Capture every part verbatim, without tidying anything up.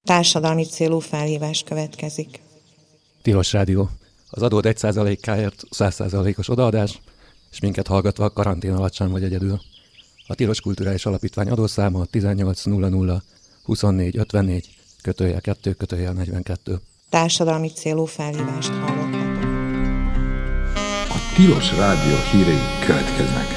Társadalmi célú felhívás következik. Tilos Rádió. Az adód egy százalékáért száz százalékos odaadás, és minket hallgatva karantén alatt sem vagy egyedül. A Tilos Kulturális Alapítvány adószáma tizennyolc nulla nulla huszonnégy ötvennégy kötőjel kettő kötőjel negyvenkettő. Társadalmi célú felhívást hallottatok. A Tilos Rádió hírei következnek.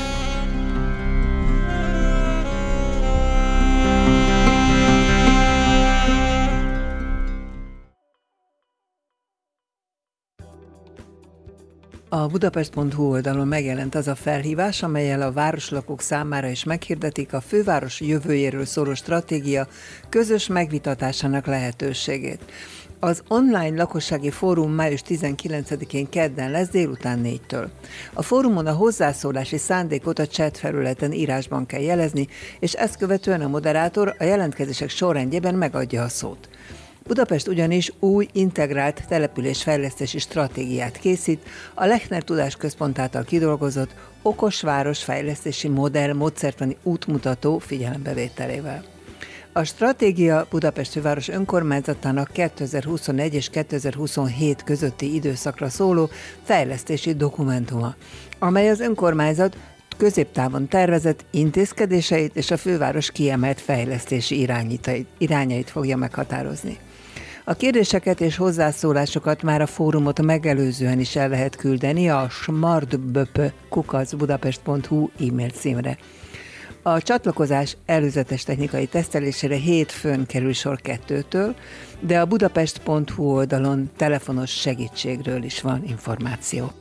A budapest pont hu oldalon megjelent az a felhívás, amellyel a városlakók számára is meghirdetik a főváros jövőjéről szóló stratégia közös megvitatásának lehetőségét. Az online lakossági fórum május tizenkilencedikén kedden lesz délután négytől. A fórumon a hozzászólási szándékot a chat felületen írásban kell jelezni, és ezt követően a moderátor a jelentkezések sorrendjében megadja a szót. Budapest ugyanis új integrált településfejlesztési stratégiát készít, a Lechner Tudásközpont által kidolgozott okos városfejlesztési modell módszertani útmutató figyelembevételével. A stratégia Budapest főváros önkormányzatának kétezer-huszonegy és kétezer-huszonhét közötti időszakra szóló fejlesztési dokumentuma, amely az önkormányzat középtávon tervezett intézkedéseit és a főváros kiemelt fejlesztési irányait fogja meghatározni. A kérdéseket és hozzászólásokat már a fórumot megelőzően is el lehet küldeni a smartböp kukac budapest pont hu e-mail címre. A csatlakozás előzetes technikai tesztelésére hétfőn kerül sor kettőtől, de a budapest pont hu oldalon telefonos segítségről is van információ.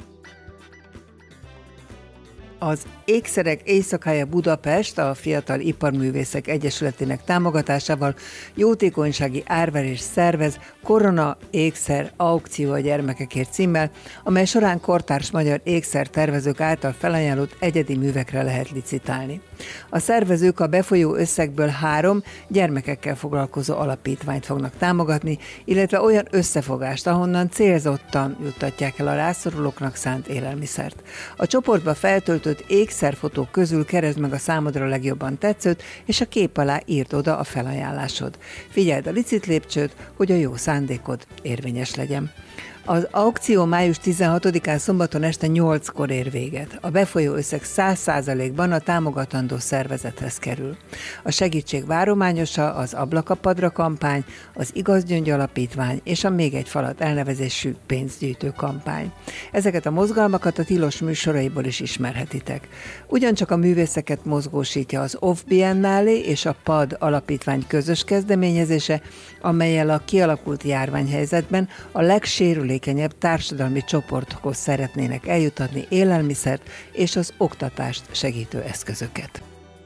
Az Ékszerek Éjszakája Budapest a Fiatal Iparművészek Egyesületének támogatásával jótékonysági árverés szervez Korona Ékszer Aukció a gyermekekért címmel, amely során kortárs magyar ékszertervezők által felajánlott egyedi művekre lehet licitálni. A szervezők a befolyó összegből három gyermekekkel foglalkozó alapítványt fognak támogatni, illetve olyan összefogást, ahonnan célzottan juttatják el a rászorulóknak szánt élelmiszert. A csoportba feltöltött ékszerfotók közül keresd meg a számodra legjobban tetszőt, és a kép alá írd oda a felajánlásod. Figyeld a licitlépcsőt, hogy a jó szándékod érvényes legyen. Az aukció május tizenhatodikán szombaton este nyolckor ér véget. A befolyó összeg száz százalékban a támogatandó szervezethez kerül. A segítség várományosa az Ablakapadra kampány, az Igaz Gyöngy Alapítvány és a Még egy falat elnevezésű pénzgyűjtő kampány. Ezeket a mozgalmakat a Tilos műsoraiból is ismerhetitek. Ugyancsak a művészeket mozgósítja az Off Biennálé és a pad Alapítvány közös kezdeményezése, amellyel a kialakult járványhelyzetben a legsérülékenyebb társadalmi csoportokhoz szeretnének eljutatni élelmiszert és az oktatást segítő eszközöket.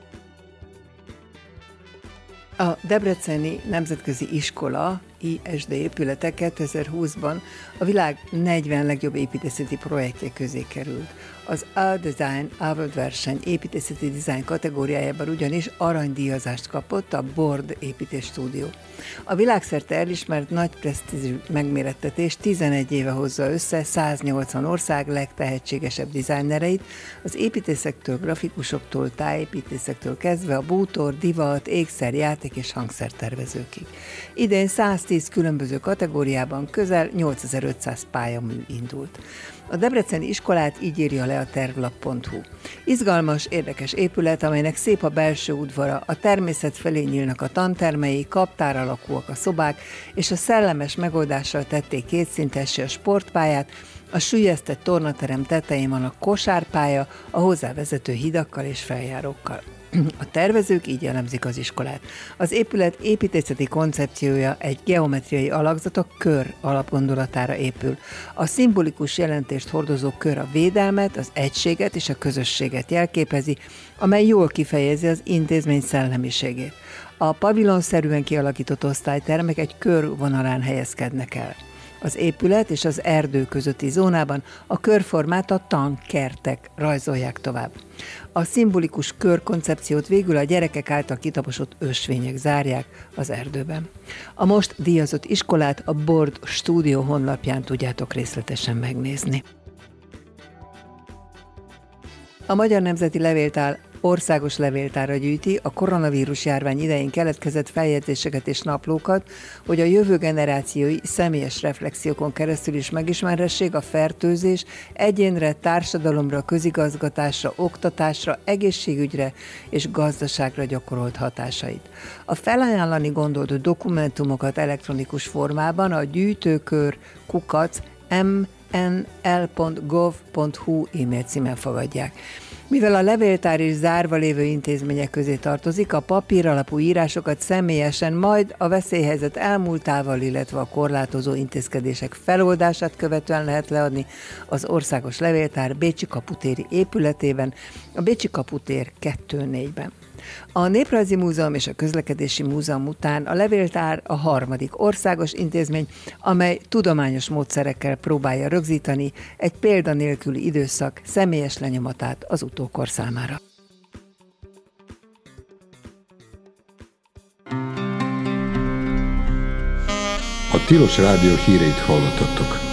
A Debreceni Nemzetközi Iskola I S D épülete kétezer-húszban a világ negyven legjobb építészeti projektje közé került. Az A Design Award verseny építészeti dizájn kategóriájában ugyanis aranydíjazást kapott a Bord építés stúdió. A világszerte elismert nagy presztízsű megmérettetés tizenegy éve hozza össze száznyolcvan ország legtehetségesebb dizájnereit, az építészektől, grafikusoktól, tájépítészektől kezdve a bútor, divat, ékszer, játék és hangszertervezőkig. Idén száztíz különböző kategóriában közel nyolcezer-ötszáz pályamű indult. A debreceni iskolát így írja le a tervlap pont hu. Izgalmas, érdekes épület, amelynek szép a belső udvara, a természet felé nyílnak a tantermei, kaptár alakúak a szobák, és a szellemes megoldással tették kétszintessé a sportpályát, a süllyesztett tornaterem tetején van a kosárpálya, a hozzávezető hidakkal és feljárókkal. A tervezők így jellemzik az iskolát. Az épület építészeti koncepciója egy geometriai alakzat a kör alapgondolatára épül. A szimbolikus jelentést hordozó kör a védelmet, az egységet és a közösséget jelképezi, amely jól kifejezi az intézmény szellemiségét. A pavilonszerűen kialakított osztálytermek egy kör vonalán helyezkednek el. Az épület és az erdő közötti zónában a körformát a tankertek rajzolják tovább. A szimbolikus körkoncepciót végül a gyerekek által kitaposott ösvények zárják az erdőben. A most díjazott iskolát a Bord stúdió honlapján tudjátok részletesen megnézni. A Magyar Nemzeti Levéltár országos levéltára gyűjti a koronavírus járvány idején keletkezett feljegyzéseket és naplókat, hogy a jövő generációi személyes reflexiókon keresztül is megismerhessék a fertőzés egyénre, társadalomra, közigazgatásra, oktatásra, egészségügyre és gazdaságra gyakorolt hatásait. A felajánlani gondolt dokumentumokat elektronikus formában a gyűjtőkör kukac m n l pont gov pont h u e-mail címen fogadják. Mivel a levéltár is zárva lévő intézmények közé tartozik, a papír alapú írásokat személyesen, majd a veszélyhelyzet elmúltával, illetve a korlátozó intézkedések feloldását követően lehet leadni az Országos Levéltár Bécsi kaputéri épületében, a Bécsi kaputér kettő négyben. A Néprajzi Múzeum és a Közlekedési Múzeum után a levéltár a harmadik országos intézmény, amely tudományos módszerekkel próbálja rögzíteni egy példanélküli időszak személyes lenyomatát az utókor számára. A Tilos Rádió híreit hallottatok.